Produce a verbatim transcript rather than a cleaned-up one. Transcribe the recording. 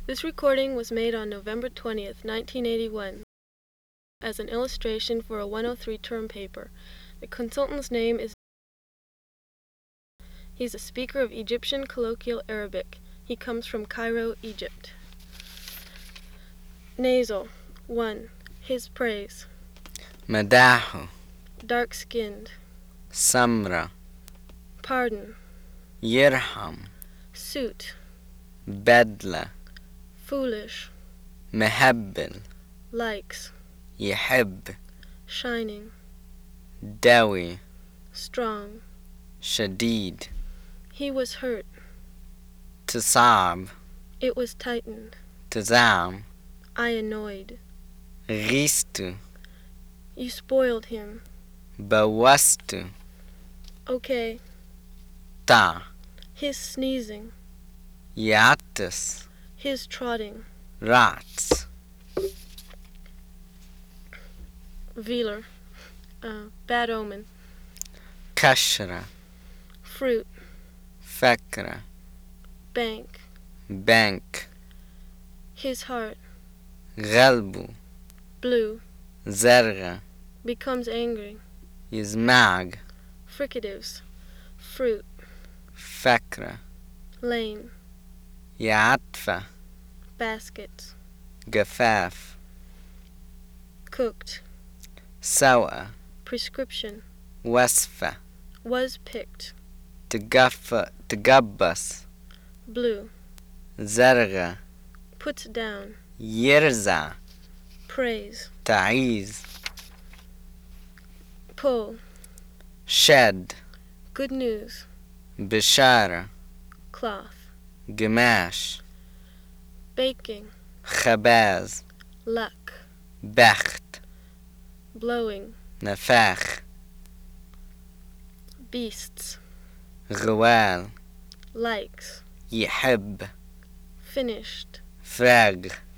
This recording was made on November twentieth, nineteen eighty-one, as an illustration for a one oh three term paper. The consultant's name is... He's a speaker of Egyptian colloquial Arabic. He comes from Cairo, Egypt. Nasal. one. His praise. مداحه Dark-skinned. سمرة Pardon. يرحم Suit. بدلة Foolish. مهبل Likes. يحب Shining. دوي Strong. شديد He was hurt. تصعب It was tightened. تزعم I annoyed. غيست You spoiled him. بوست Okay. تع His sneezing. يعطس His trotting. رعس Velar. Uh, bad omen. كشرة Fruit. فكرة Bank. بنك His heart. غلبو Blue. زرغة Becomes angry. يزمعج Fricatives. Fruit. فكرة Lane. يعطفة Baskets. جفاف Cooked. سوء Prescription. وصفة Was picked. تقف تقبس Blue. زرغة Puts down. يرزع Praise. تعيز Pull. شد Good news. بشارة Cloth. قماش Baking. خباز Luck. بخت Blowing. نفاخ Beasts. غوال Likes. يحب Finished. فراغ